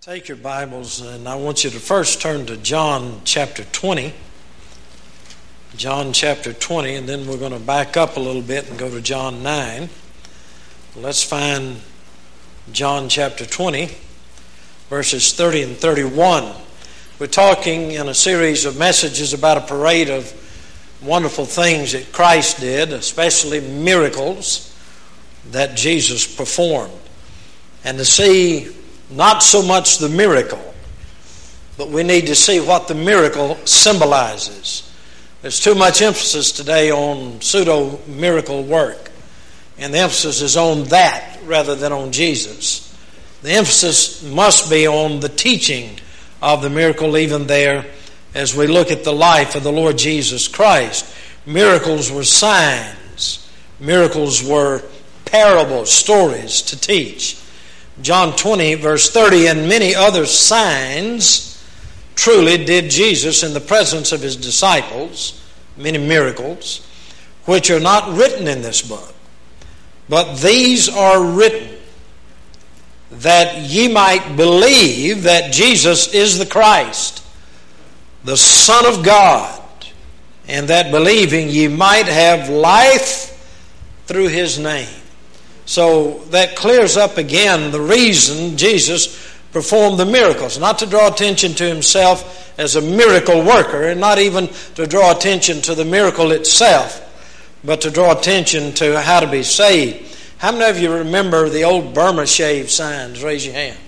Take your Bibles, and I want you to first turn to John chapter 20. John chapter 20, and then we're going to back up a little bit and go to John 9. Let's find John chapter 20, verses 30 and 31. We're talking in a series of messages about a parade of wonderful things that Christ did, especially miracles that Jesus performed. And to see not so much the miracle, but we need to see what the miracle symbolizes. There's too much emphasis today on pseudo-miracle work, and the emphasis is on that rather than on Jesus. The emphasis must be on the teaching of the miracle even there as we look at the life of the Lord Jesus Christ. Miracles were signs. Miracles were parables, stories to teach. John 20, verse 30, and many other signs truly did Jesus in the presence of his disciples, many miracles, which are not written in this book. But these are written that ye might believe that Jesus is the Christ, the Son of God, and that believing ye might have life through his name. So that clears up again the reason Jesus performed the miracles. Not to draw attention to himself as a miracle worker, and not even to draw attention to the miracle itself, but to draw attention to how to be saved. How many of you remember the old Burma shave signs? Raise your hand.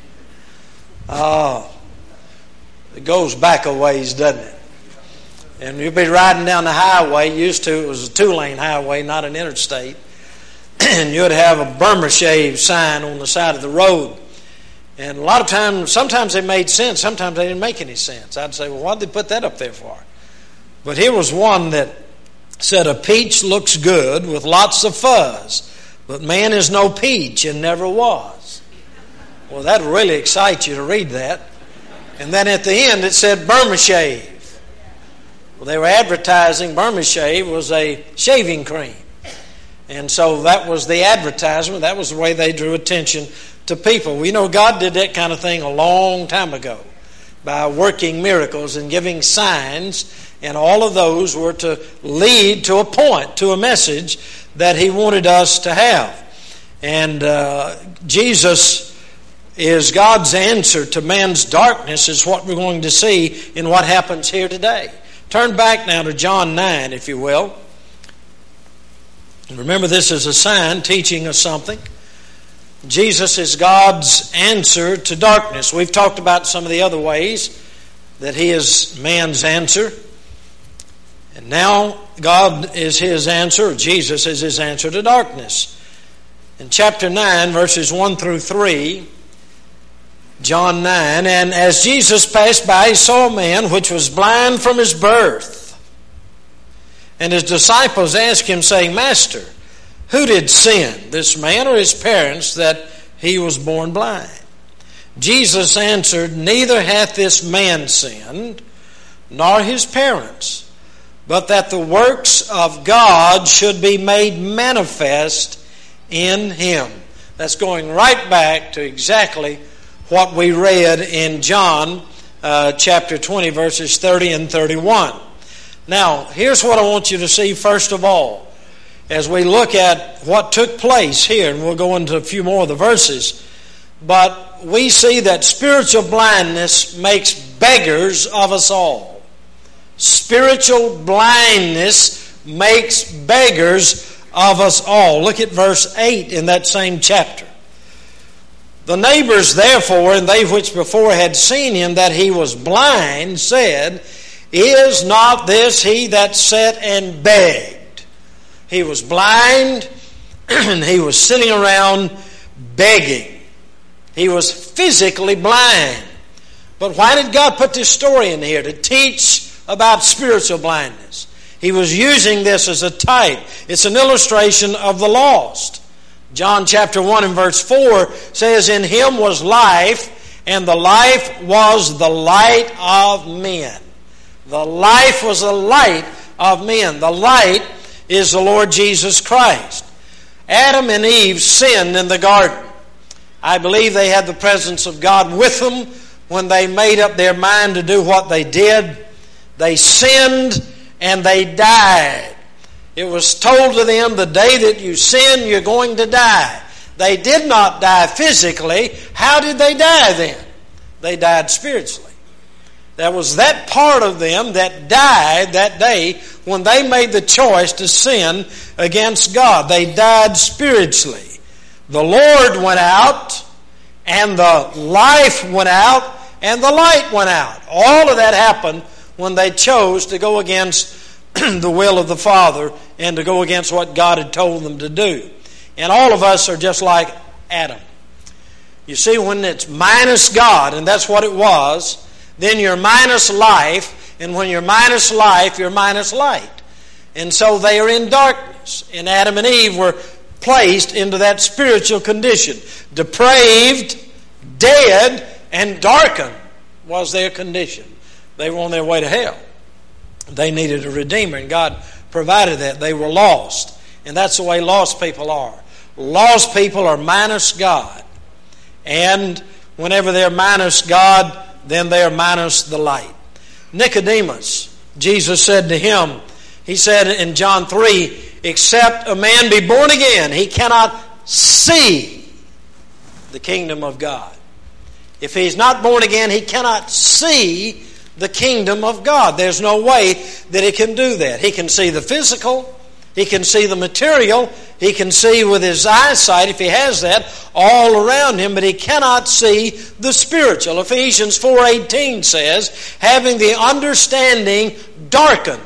It goes back a ways, doesn't it? And you'll be riding down the highway. Used to, it was a two-lane highway, not an interstate. And you'd have a Burma shave sign on the side of the road. And a lot of times, sometimes they made sense, sometimes they didn't make any sense. I'd say, well, why did they put that up there for? But here was one that said, a peach looks good with lots of fuzz, but man is no peach and never was. Well, that would really excite you to read that. And then at the end it said Burma shave. Well, they were advertising Burma shave was a shaving cream. And so that was the advertisement. That was the way they drew attention to people. We know God did that kind of thing a long time ago by working miracles and giving signs, and all of those were to lead to a point, to a message that he wanted us to have. And Jesus is God's answer to man's darkness is what we're going to see in what happens here today. Turn back now to John 9, if you will. Remember, this is a sign teaching us something. Jesus is God's answer to darkness. We've talked about some of the other ways that he is man's answer. And now God is his answer, or Jesus is his answer to darkness. In chapter 9, verses 1 through 3, John 9, and as Jesus passed by, he saw a man which was blind from his birth. And his disciples asked him, saying, Master, who did sin, this man or his parents, that he was born blind? Jesus answered, Neither hath this man sinned, nor his parents, but that the works of God should be made manifest in him. That's going right back to exactly what we read in John chapter 20, verses 30 and 31. Now, here's what I want you to see first of all, as we look at what took place here, and we'll go into a few more of the verses. But we see that spiritual blindness makes beggars of us all. Spiritual blindness makes beggars of us all. Look at verse 8 in that same chapter. The neighbors therefore, and they which before had seen him that he was blind, said, Is not this he that sat and begged? He was blind and he was sitting around begging. He was physically blind. But why did God put this story in here? To teach about spiritual blindness. He was using this as a type. It's an illustration of the lost. John chapter 1 and verse 4 says, In him was life, and the life was the light of men. The life was the light of men. The light is the Lord Jesus Christ. Adam and Eve sinned in the garden. I believe they had the presence of God with them, when they made up their mind to do what they did, they sinned and they died. It was told to them, the day that you sin, you're going to die. They did not die physically. How did they die then? They died spiritually. There was that part of them that died that day when they made the choice to sin against God. They died spiritually. The Lord went out, and the life went out, and the light went out. All of that happened when they chose to go against the will of the Father and to go against what God had told them to do. And all of us are just like Adam. You see, when it's minus God, and that's what it was, then you're minus life, and when you're minus life, you're minus light. And so they are in darkness. And Adam and Eve were placed into that spiritual condition. Depraved, dead, and darkened was their condition. They were on their way to hell. They needed a Redeemer, and God provided that. They were lost. And that's the way lost people are. Lost people are minus God. And whenever they're minus God, then they are minus the light. Nicodemus, Jesus said to him, he said in John 3, except a man be born again, he cannot see the kingdom of God. If he's not born again, he cannot see the kingdom of God. There's no way that he can do that. He can see the physical, he can see the material, he can see with his eyesight, if he has that, all around him, but he cannot see the spiritual. Ephesians 4:18 says, having the understanding darkened.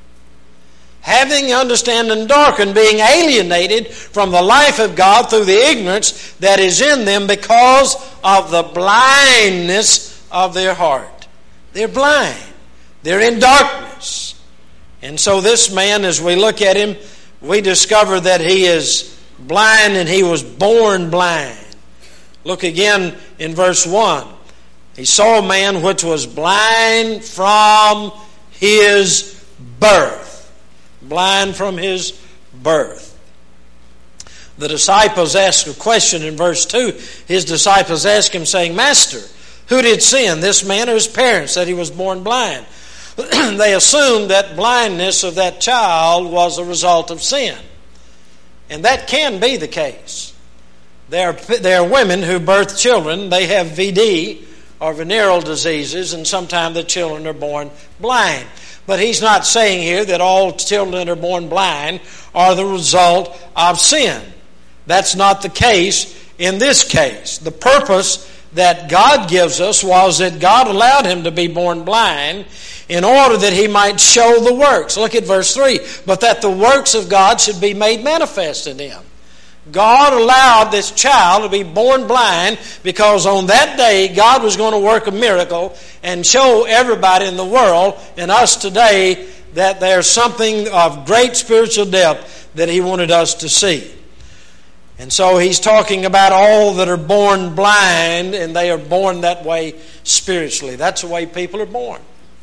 Having the understanding darkened, being alienated from the life of God through the ignorance that is in them because of the blindness of their heart. They're blind. They're in darkness. And so this man, as we look at him, we discover that he is blind and he was born blind. Look again in verse 1. He saw a man which was blind from his birth. Blind from his birth. The disciples asked a question in verse 2. His disciples asked him, saying, Master, who did sin, this man or his parents, that he was born blind? They assumed that blindness of that child was a result of sin. And that can be the case. There are women who birth children. They have VD, or venereal diseases, and sometimes the children are born blind. But he's not saying here that all children that are born blind are the result of sin. That's not the case in this case. The purpose that God gives us was that God allowed him to be born blind in order that he might show the works. Look at verse 3. But that the works of God should be made manifest in him. God allowed this child to be born blind because on that day God was going to work a miracle and show everybody in the world and us today that there's something of great spiritual depth that he wanted us to see. And so he's talking about all that are born blind, and they are born that way spiritually. That's the way people are born.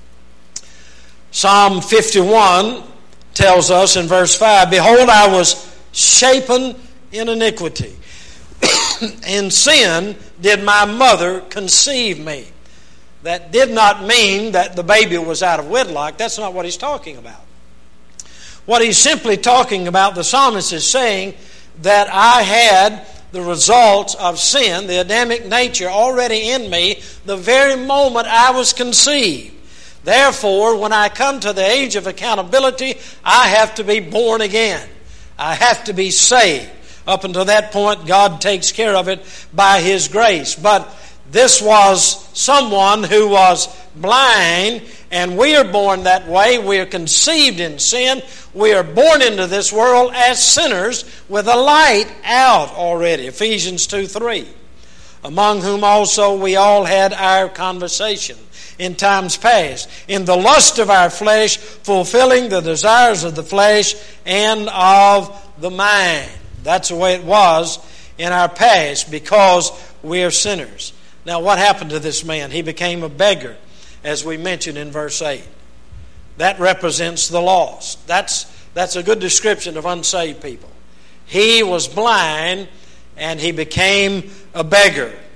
Psalm 51 tells us in verse 5, Behold, I was shapen in iniquity. In sin did my mother conceive me. That did not mean that the baby was out of wedlock. That's not what he's talking about. What he's simply talking about, the psalmist is saying that I had the results of sin, the Adamic nature, already in me the very moment I was conceived. Therefore, when I come to the age of accountability, I have to be born again. I have to be saved. Up until that point, God takes care of it by his grace. But this was someone who was blind, and we are born that way. We are conceived in sin. We are born into this world as sinners with a light out already. Ephesians 2:3. Among whom also we all had our conversation in times past, in the lust of our flesh, fulfilling the desires of the flesh and of the mind. That's the way it was in our past because we are sinners. Now, what happened to this man? He became a beggar, as we mentioned in verse 8. That represents the lost. That's a good description of unsaved people. He was blind and he became a beggar.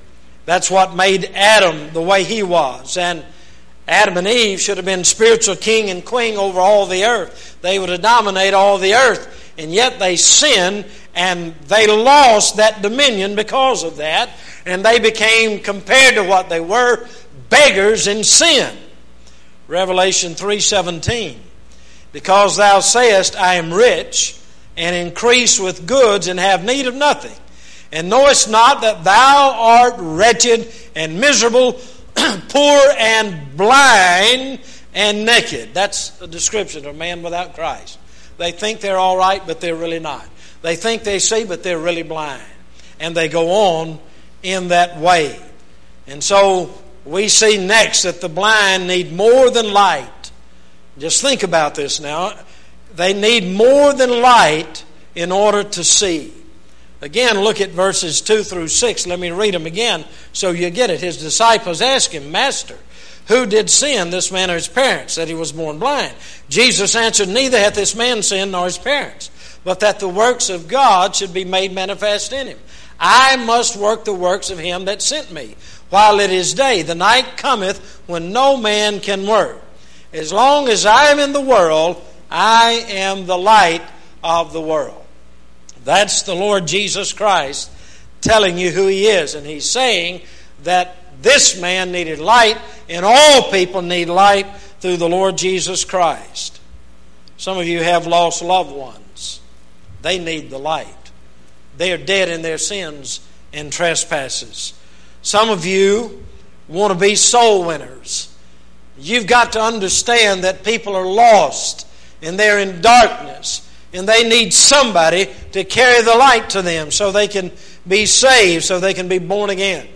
That's what made Adam the way he was. And Adam and Eve should have been spiritual king and queen over all the earth. They would have dominated all the earth. And yet they sinned, and they lost that dominion because of that. And they became, compared to what they were, beggars in sin. Revelation 3:17. Because thou sayest, I am rich, and increase with goods, and have need of nothing, and knowest not that thou art wretched and miserable, poor and blind and naked. That's a description of a man without Christ. They think they're all right, but they're really not. They think they see, but they're really blind. And they go on in that way. And so we see next that the blind need more than light. Just think about this now. They need more than light in order to see. Again, look at verses 2 through 6. Let me read them again so you get it. His disciples asked him, Master, who did sin, this man or his parents, that he was born blind? Jesus answered, Neither hath this man sinned nor his parents, but that the works of God should be made manifest in him. I must work the works of him that sent me, while it is day. The night cometh when no man can work. As long as I am in the world, I am the light of the world. That's the Lord Jesus Christ telling you who He is. And He's saying that this man needed light, and all people need light through the Lord Jesus Christ. Some of you have lost loved ones. They need the light. They are dead in their sins and trespasses. Some of you want to be soul winners. You've got to understand that people are lost and they're in darkness, and they need somebody to carry the light to them so they can be saved, so they can be born again.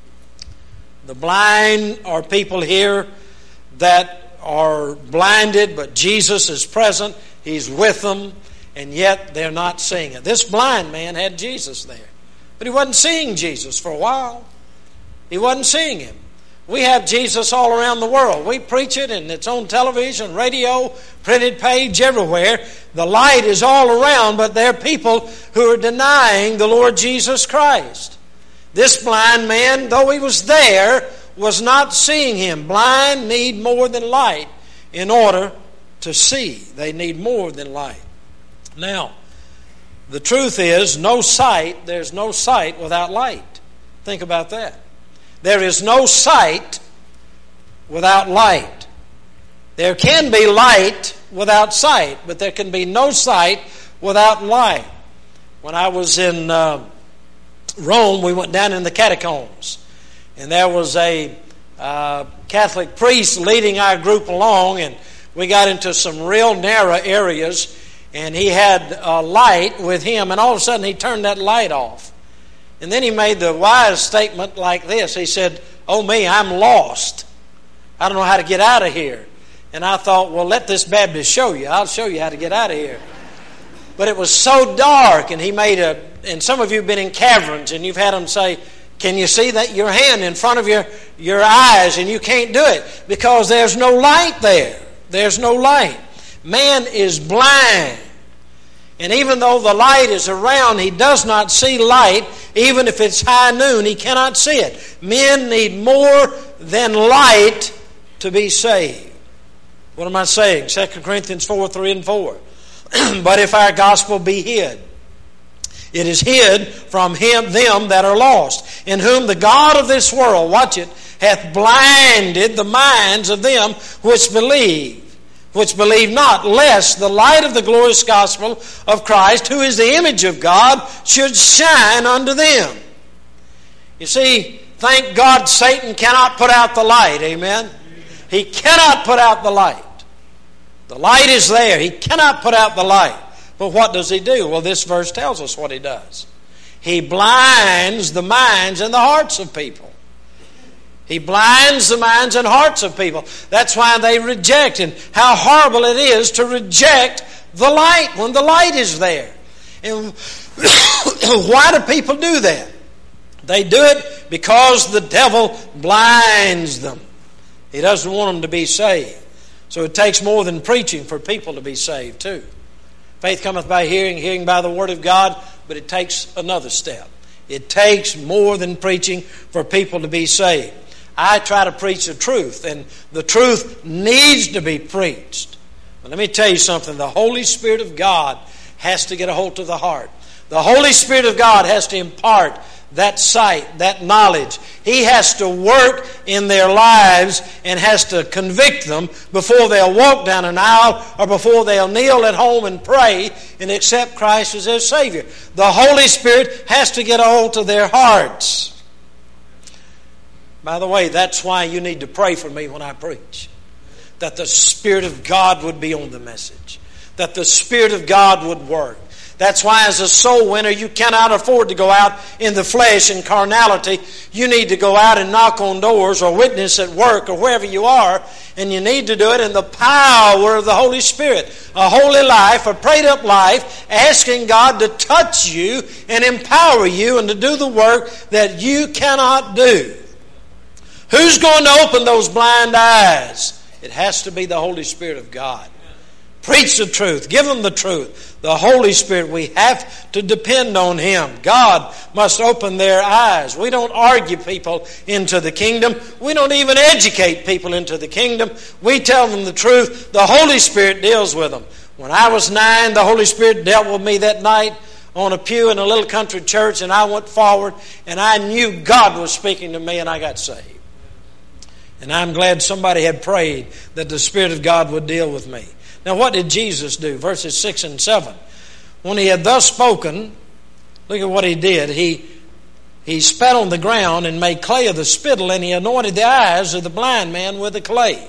The blind are people here that are blinded, but Jesus is present. He's with them, and yet they're not seeing it. This blind man had Jesus there, but he wasn't seeing Jesus for a while. He wasn't seeing Him. We have Jesus all around the world. We preach it, and it's on television, radio, printed page, everywhere. The light is all around, but there are people who are denying the Lord Jesus Christ. This blind man, though he was there, was not seeing Him. Blind need more than light in order to see. They need more than light. Now, the truth is, there's no sight without light. Think about that. There is no sight without light. There can be light without sight, but there can be no sight without light. When I was in Rome, we went down in the catacombs, and there was a Catholic priest leading our group along, and we got into some real narrow areas, and he had a light with him, and all of a sudden he turned that light off. And then he made the wise statement like this. He said, "Oh me, I'm lost. I don't know how to get out of here." And I thought, well, let this Baptist show you. I'll show you how to get out of here. But it was so dark, and he made and some of you have been in caverns, and you've had them say, can you see that your hand in front of your eyes? And you can't do it because there's no light there. There's no light. Man is blind. And even though the light is around, he does not see light. Even if it's high noon, he cannot see it. Men need more than light to be saved. What am I saying? 2 Corinthians 4:3 and 4. But if our gospel be hid, it is hid from them that are lost, in whom the God of this world, watch it, hath blinded the minds of them which believe not, lest the light of the glorious gospel of Christ, who is the image of God, should shine unto them. You see, thank God Satan cannot put out the light, amen? He cannot put out the light. The light is there. He cannot put out the light. But what does he do? Well, this verse tells us what he does. He blinds the minds and the hearts of people. He blinds the minds and hearts of people. That's why they reject. And how horrible it is to reject the light when the light is there. And why do people do that? They do it because the devil blinds them. He doesn't want them to be saved. So it takes more than preaching for people to be saved too. Faith cometh by hearing, hearing by the word of God, but it takes another step. It takes more than preaching for people to be saved. I try to preach the truth, and the truth needs to be preached. But let me tell you something. The Holy Spirit of God has to get a hold of the heart. The Holy Spirit of God has to impart that sight, that knowledge. He has to work in their lives and has to convict them before they'll walk down an aisle or before they'll kneel at home and pray and accept Christ as their Savior. The Holy Spirit has to get a hold of their hearts. By the way, that's why you need to pray for me when I preach. That the Spirit of God would be on the message. That the Spirit of God would work. That's why as a soul winner, you cannot afford to go out in the flesh and carnality. You need to go out and knock on doors or witness at work or wherever you are. And you need to do it in the power of the Holy Spirit. A holy life, a prayed up life, asking God to touch you and empower you and to do the work that you cannot do. Who's going to open those blind eyes? It has to be the Holy Spirit of God. Preach the truth. Give them the truth. The Holy Spirit, we have to depend on Him. God must open their eyes. We don't argue people into the kingdom. We don't even educate people into the kingdom. We tell them the truth. The Holy Spirit deals with them. When I was 9, the Holy Spirit dealt with me that night on a pew in a little country church, and I went forward, and I knew God was speaking to me, and I got saved. And I'm glad somebody had prayed that the Spirit of God would deal with me. Now, what did Jesus do? Verses 6 and 7. When He had thus spoken, look at what He did. He spat on the ground and made clay of the spittle, and He anointed the eyes of the blind man with the clay.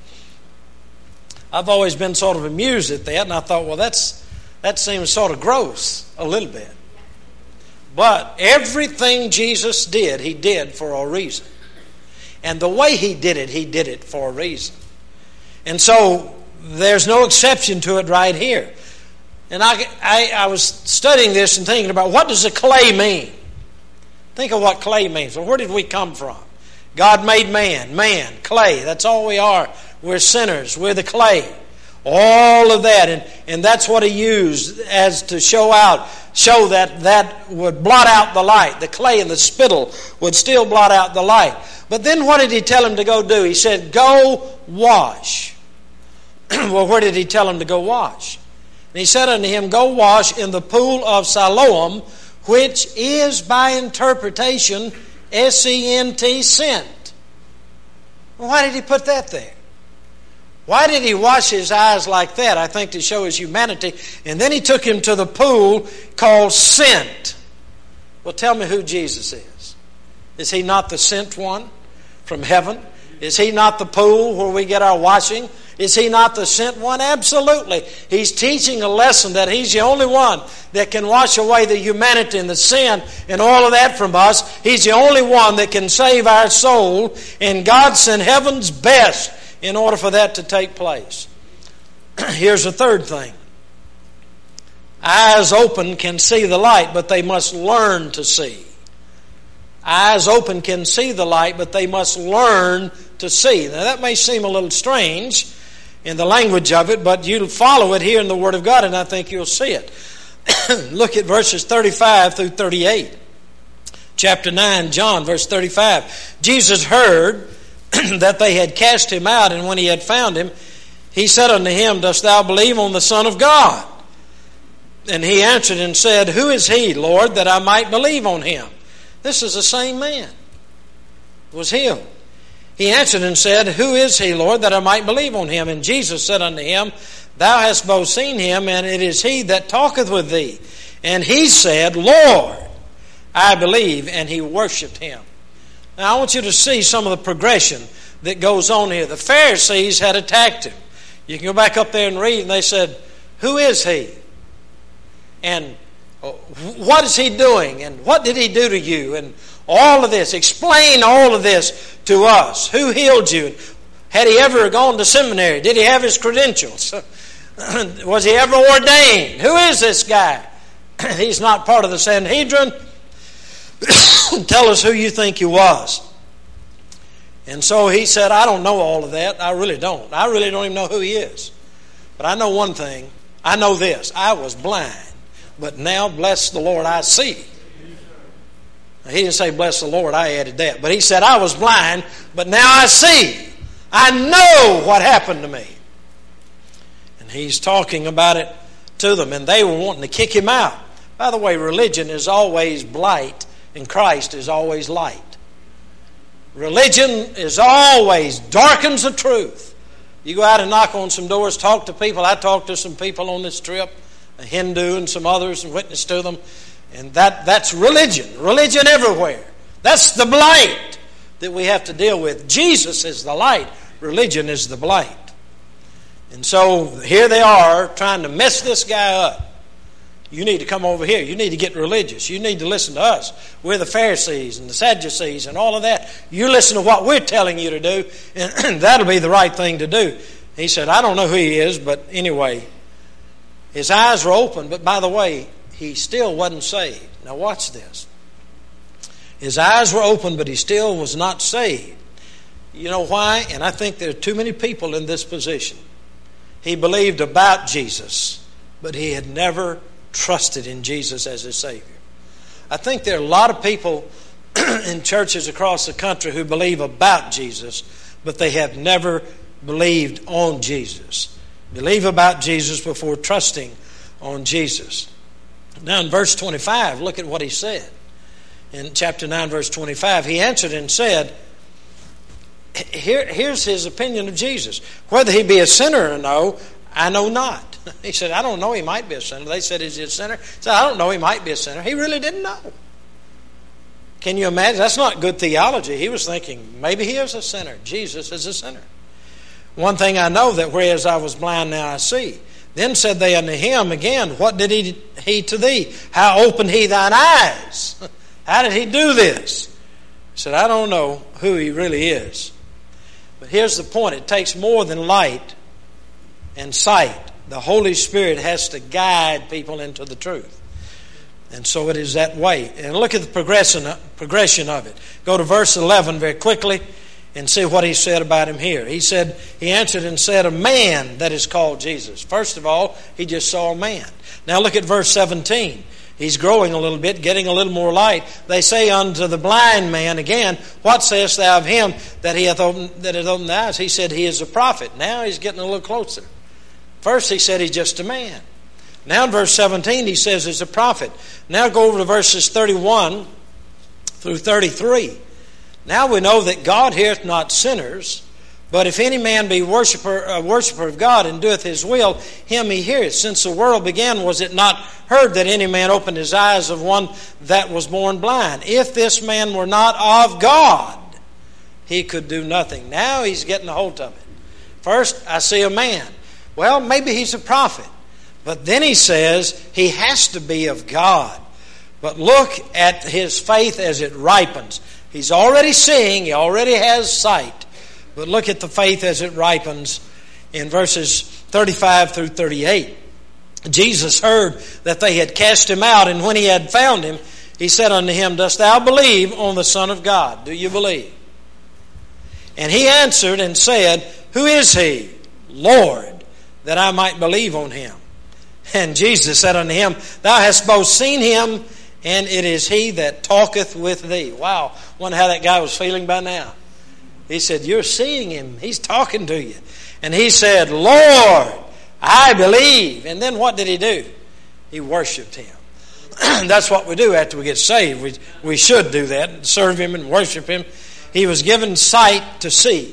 I've always been sort of amused at that, and I thought, well, that seems sort of gross a little bit. But everything Jesus did, He did for a reason. And the way He did it for a reason. And so there's no exception to it right here. And I was studying this and thinking about, what does the clay mean? Think of what clay means. Well, where did we come from? God made man, clay. That's all we are. We're sinners. We're the clay. All of that. And that's what He used as to show that would blot out the light. The clay and the spittle would still blot out the light. But then what did He tell him to go do? He said, go wash. Well, where did He tell him to go wash? And He said unto him, go wash in the pool of Siloam, which is by interpretation S-E-N-T, sent. Well, why did He put that there? Why did He wash his eyes like that? I think to show His humanity. And then He took him to the pool called Sent. Well, tell me who Jesus is. Is He not the sent one from heaven? Is He not the pool where we get our washing? Is He not the sent one? Absolutely. He's teaching a lesson that He's the only one that can wash away the humanity and the sin and all of that from us. He's the only one that can save our soul. And God sent heaven's best in order for that to take place. Here's the third thing. Eyes open can see the light, but they must learn to see. Eyes open can see the light, but they must learn to see. Now that may seem a little strange in the language of it, but you'll follow it here in the Word of God, and I think you'll see it. Look at verses 35 through 38. Chapter 9, John, verse 35. Jesus heard that they had cast him out, and when he had found him, he said unto him, dost thou believe on the Son of God? And he answered and said, who is he, Lord, that I might believe on him? This is the same man. It was him. He answered and said, who is he, Lord, that I might believe on him? And Jesus said unto him, thou hast both seen him, and it is he that talketh with thee. And he said, Lord, I believe. And he worshipped him. Now I want you to see some of the progression that goes on here. The Pharisees had attacked him. You can go back up there and read, and they said, who is he? And what is he doing? And what did he do to you? And all of this. Explain all of this to us. Who healed you? Had he ever gone to seminary? Did he have his credentials? Was he ever ordained? Who is this guy? He's not part of the Sanhedrin. Tell us who you think he was. And so he said, I don't know all of that. I really don't. I really don't even know who he is. But I know one thing. I know this. I was blind. But now, bless the Lord, I see. He didn't say, bless the Lord, I added that. But he said, I was blind, but now I see. I know what happened to me. And he's talking about it to them, and they were wanting to kick him out. By the way, religion is always blight, and Christ is always light. Religion is always darkens the truth. You go out and knock on some doors, talk to people. I talked to some people on this trip, a Hindu and some others, and witnessed to them. And that's religion. Religion everywhere. That's the blight that we have to deal with. Jesus is the light. Religion is the blight. And so here they are trying to mess this guy up. You need to come over here. You need to get religious. You need to listen to us. We're the Pharisees and the Sadducees and all of that. You listen to what we're telling you to do, and that'll be the right thing to do. He said, I don't know who he is, but anyway, his eyes were open. But by the way, he still wasn't saved. Now watch this. His eyes were open, but he still was not saved. You know why? And I think there are too many people in this position. He believed about Jesus, but he had never trusted in Jesus as his Savior. I think there are a lot of people in churches across the country who believe about Jesus, but they have never believed on Jesus. Believe about Jesus before trusting on Jesus. Now in verse 25, look at what he said. In chapter 9, verse 25, he answered and said, here's his opinion of Jesus. Whether he be a sinner or no, I know not. He said, I don't know, he might be a sinner. They said, is he a sinner? He said, I don't know, he might be a sinner. He really didn't know. Can you imagine? That's not good theology. He was thinking, maybe he is a sinner. Jesus is a sinner. One thing I know, that whereas I was blind, now I see. Then said they unto him again, what did he to thee? How opened he thine eyes? How did he do this? He said, I don't know who he really is. But here's the point. It takes more than light and sight. The Holy Spirit has to guide people into the truth. And so it is that way. And look at the progression of it. Go to verse 11 very quickly and see what he said about him here. He said, he answered and said, a man that is called Jesus. First of all, he just saw a man. Now look at verse 17. He's growing a little bit, getting a little more light. They say unto the blind man again, what sayest thou of him that hath opened the eyes? He said, he is a prophet. Now he's getting a little closer. First he said he's just a man. Now in verse 17 he says he's a prophet. Now go over to verses 31 through 33. Now we know that God heareth not sinners, but if any man be a worshiper of God and doeth his will, him he heareth. Since the world began, was it not heard that any man opened his eyes of one that was born blind? If this man were not of God, he could do nothing. Now he's getting a hold of it. First, I see a man. Well, maybe he's a prophet. But then he says he has to be of God. But look at his faith as it ripens. He's already seeing, he already has sight. But look at the faith as it ripens in verses 35 through 38. Jesus heard that they had cast him out, and when he had found him, he said unto him, dost thou believe on the Son of God? Do you believe? And he answered and said, who is he, Lord, that I might believe on him? And Jesus said unto him, thou hast both seen him, and it is he that talketh with thee. Wow, wonder how that guy was feeling by now. He said, you're seeing him. He's talking to you. And he said, Lord, I believe. And then what did he do? He worshiped him. That's what we do after we get saved. We should do that, serve him and worship him. He was given sight to see.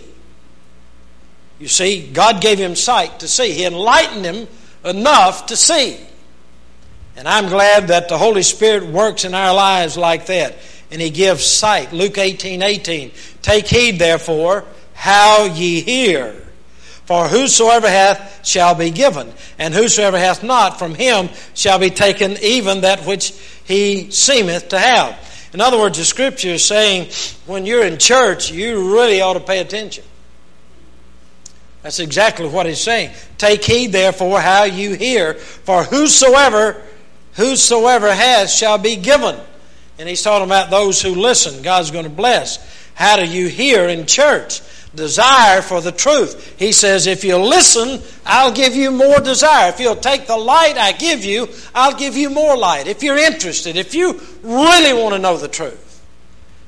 You see, God gave him sight to see. He enlightened him enough to see. And I'm glad that the Holy Spirit works in our lives like that. And he gives sight. Luke 18:18. Take heed, therefore, how ye hear. For whosoever hath shall be given, and whosoever hath not, from him shall be taken even that which he seemeth to have. In other words, the Scripture is saying, when you're in church, you really ought to pay attention. That's exactly what he's saying. Take heed, therefore, how you hear, for whosoever has shall be given. And he's talking about those who listen. God's going to bless. How do you hear in church? Desire for the truth. He says, if you'll listen, I'll give you more desire. If you'll take the light I give you, I'll give you more light. If you're interested, if you really want to know the truth.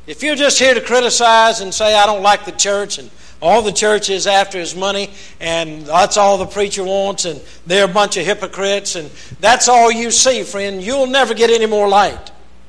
If you're just here to criticize and say, I don't like the church, and all the church is after is money, and that's all the preacher wants, and they're a bunch of hypocrites, and that's all you see, friend, you'll never get any more light.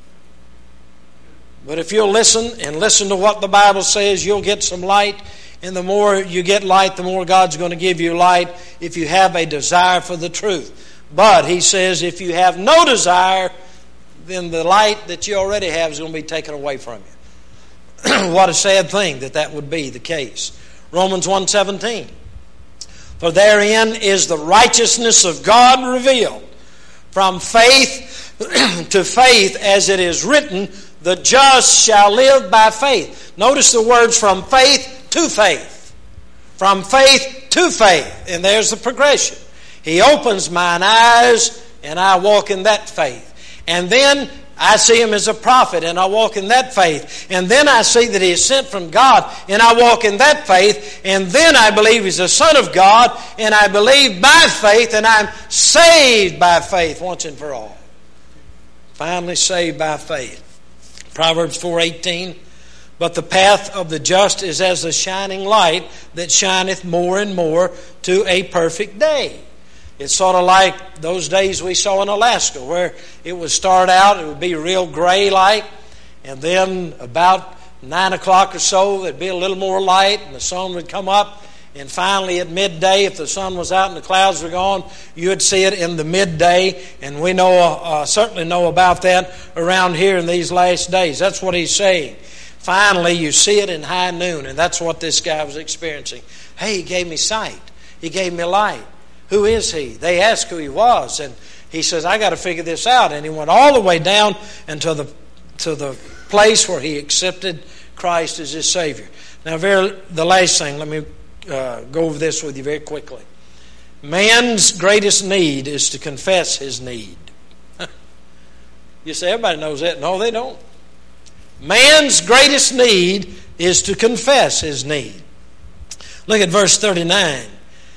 But if you'll listen and listen to what the Bible says, you'll get some light. And the more you get light, the more God's going to give you light if you have a desire for the truth. But he says if you have no desire, then the light that you already have is going to be taken away from you. What a sad thing that would be the case. Romans 1:17. For therein is the righteousness of God revealed, from faith to faith, as it is written, the just shall live by faith. Notice the words from faith to faith. From faith to faith. And there's the progression. He opens mine eyes and I walk in that faith. And then I see him as a prophet and I walk in that faith. And then I see that he is sent from God and I walk in that faith. And then I believe he's the Son of God and I believe by faith and I'm saved by faith once and for all. Finally saved by faith. Proverbs 4:18, but the path of the just is as a shining light that shineth more and more to a perfect day. It's sort of like those days we saw in Alaska where it would start out, it would be real gray light, and then about 9 o'clock or so there'd be a little more light and the sun would come up. And finally at midday, if the sun was out and the clouds were gone, you would see it in the midday. And we know certainly know about that around here in these last days. That's what he's saying. Finally, you see it in high noon. And that's what this guy was experiencing. Hey, he gave me sight. He gave me light. Who is he? They asked who he was. And he says, I got to figure this out. And he went all the way down into the place where he accepted Christ as his Savior. Now, the last thing, let me go over this with you very quickly. Man's greatest need is to confess his need. You say, everybody knows that. No, they don't. Man's greatest need is to confess his need. Look at verse 39.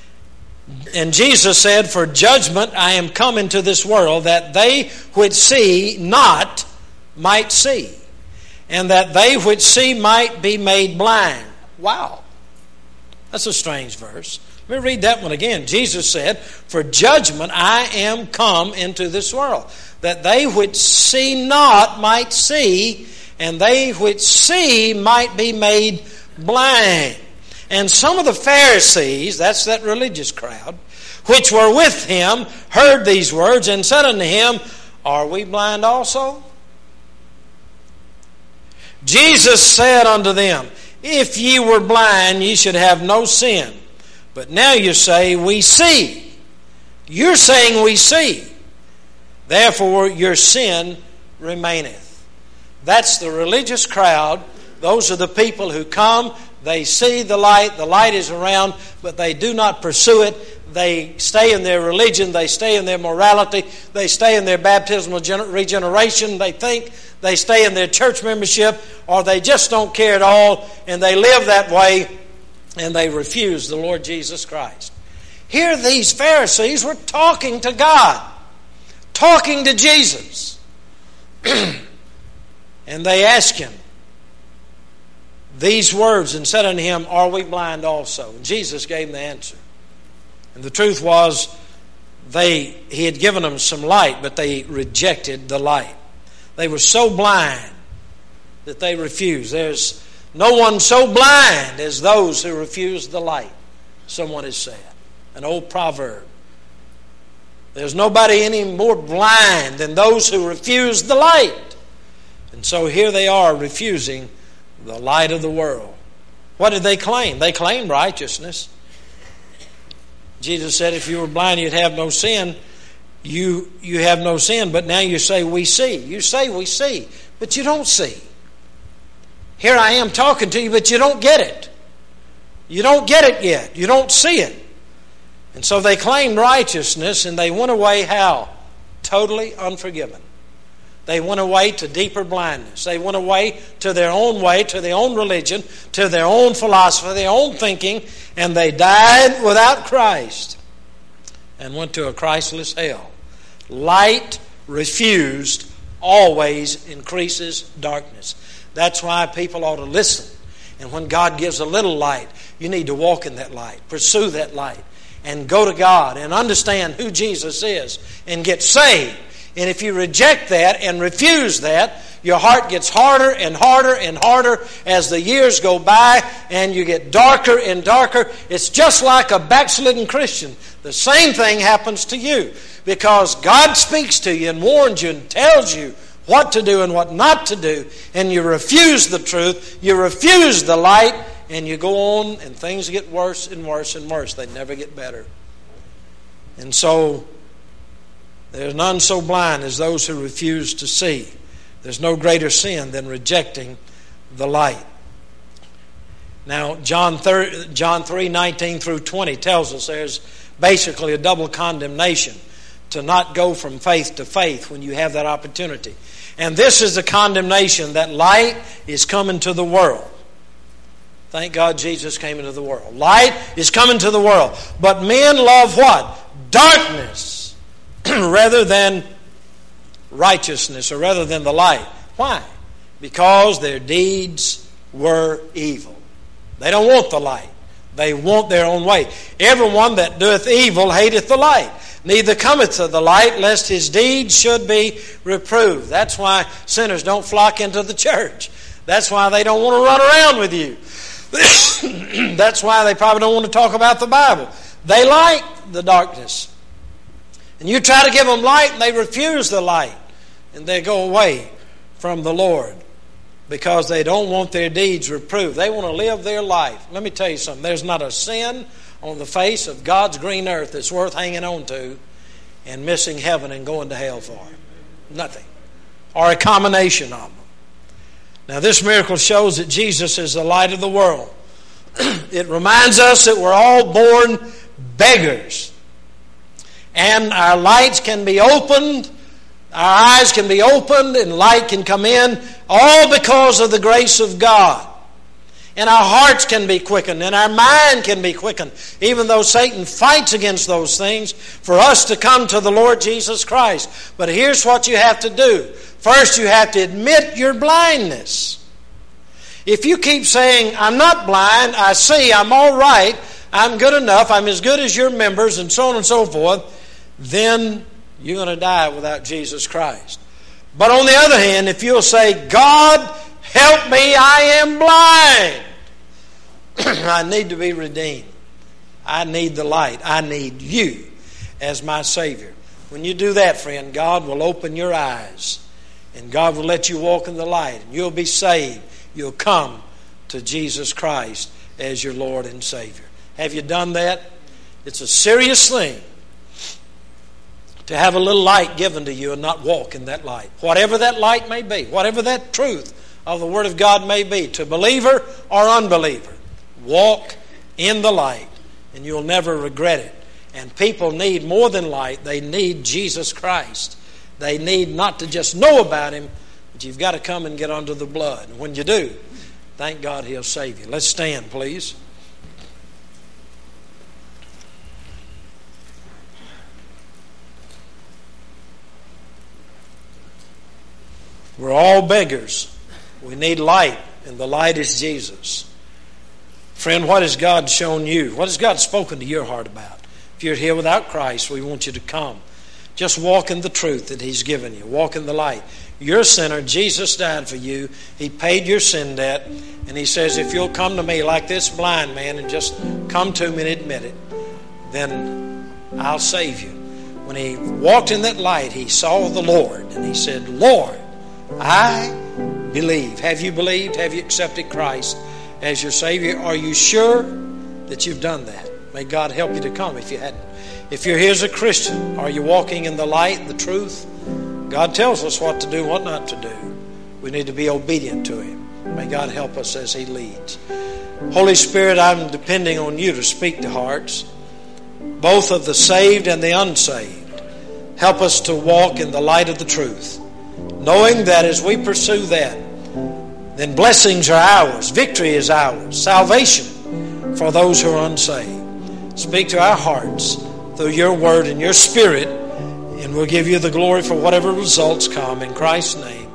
And Jesus said, for judgment I am come into this world, that they which see not might see, and that they which see might be made blind. Wow. That's a strange verse. Let me read that one again. Jesus said, for judgment I am come into this world, that they which see not might see, and they which see might be made blind. And some of the Pharisees, that's that religious crowd, which were with him, heard these words and said unto him, are we blind also? Jesus said unto them, if ye were blind, ye should have no sin. But now you say, we see. You're saying we see. Therefore your sin remaineth. That's the religious crowd. Those are the people who come. They see the light is around, but they do not pursue it. They stay in their religion, they stay in their morality, they stay in their baptismal regeneration, they think they stay in their church membership, or they just don't care at all, and they live that way, and they refuse the Lord Jesus Christ. Here these Pharisees were talking to God, talking to Jesus. And they asked him these words and said unto him, are we blind also? And Jesus gave them the answer. And the truth was, he had given them some light, but they rejected the light. They were so blind that they refused. There's no one so blind as those who refuse the light, someone has said. An old proverb. There's nobody any more blind than those who refuse the light. And so here they are refusing the light of the world. What did they claim? They claimed righteousness. Jesus said if you were blind you'd have no sin. You have no sin, but now you say we see. You say we see, but you don't see. Here I am talking to you, but you don't get it. You don't get it yet. You don't see it. And so they claimed righteousness, and they went away how? Totally unforgiven. They went away to deeper blindness. They went away to their own way, to their own religion, to their own philosophy, their own thinking, and they died without Christ and went to a Christless hell. Light refused always increases darkness. That's why people ought to listen. And when God gives a little light, you need to walk in that light, pursue that light, and go to God and understand who Jesus is and get saved. And if you reject that and refuse that, your heart gets harder and harder and harder as the years go by, and you get darker and darker. It's just like a backslidden Christian. The same thing happens to you, because God speaks to you and warns you and tells you what to do and what not to do, and you refuse the truth, you refuse the light, and you go on, and things get worse and worse and worse. They never get better. And so, there's none so blind as those who refuse to see. There's no greater sin than rejecting the light. Now, John 3:19 through 20 tells us there's basically a double condemnation to not go from faith to faith when you have that opportunity. And this is the condemnation, that light is coming to the world. Thank God Jesus came into the world. Light is coming to the world. But men love what? Darkness rather than righteousness, or rather than the light. Why? Because their deeds were evil. They don't want the light. They want their own way. Everyone that doeth evil hateth the light, neither cometh to the light, lest his deeds should be reproved. That's why sinners don't flock into the church. That's why they don't want to run around with you. That's why they probably don't want to talk about the Bible. They like the darkness. And you try to give them light, and they refuse the light. And they go away from the Lord because they don't want their deeds reproved. They want to live their life. Let me tell you something. There's not a sin on the face of God's green earth that's worth hanging on to and missing heaven and going to hell for. Nothing. Or a combination of them. Now, this miracle shows that Jesus is the light of the world. It reminds us that we're all born beggars. And our lights can be opened, our eyes can be opened, and light can come in, all because of the grace of God. And our hearts can be quickened, and our mind can be quickened, even though Satan fights against those things, for us to come to the Lord Jesus Christ. But here's what you have to do. First, you have to admit your blindness. If you keep saying, I'm not blind, I see, I'm all right, I'm good enough, I'm as good as your members, and so on and so forth, then you're going to die without Jesus Christ. But on the other hand, if you'll say, God, help me, I am blind. I need to be redeemed. I need the light. I need you as my Savior. When you do that, friend, God will open your eyes. And God will let you walk in the light. And you'll be saved. You'll come to Jesus Christ as your Lord and Savior. Have you done that? It's a serious thing to have a little light given to you and not walk in that light. Whatever that light may be, whatever that truth of the Word of God may be, to believer or unbeliever, walk in the light and you'll never regret it. And people need more than light. They need Jesus Christ. They need not to just know about Him, but you've got to come and get under the blood. And when you do, thank God He'll save you. Let's stand, please. We're all beggars. We need light, and the light is Jesus. Friend, what has God shown you? What has God spoken to your heart about? If you're here without Christ, we want you to come. Just walk in the truth that He's given you. Walk in the light. You're a sinner. Jesus died for you. He paid your sin debt. And He says, if you'll come to me like this blind man and just come to me and admit it, then I'll save you. When he walked in that light, he saw the Lord. And he said, Lord, I believe. Have you believed? Have you accepted Christ as your Savior? Are you sure that you've done that? May God help you to come if you hadn't. If you're here as a Christian, are you walking in the light, the truth? God tells us what to do, what not to do. We need to be obedient to Him. May God help us as He leads. Holy Spirit, I'm depending on You to speak to hearts, both of the saved and the unsaved. Help us to walk in the light of the truth, knowing that as we pursue that, then blessings are ours, victory is ours, salvation for those who are unsaved. Speak to our hearts through Your Word and Your Spirit, and we'll give You the glory for whatever results come. In Christ's name.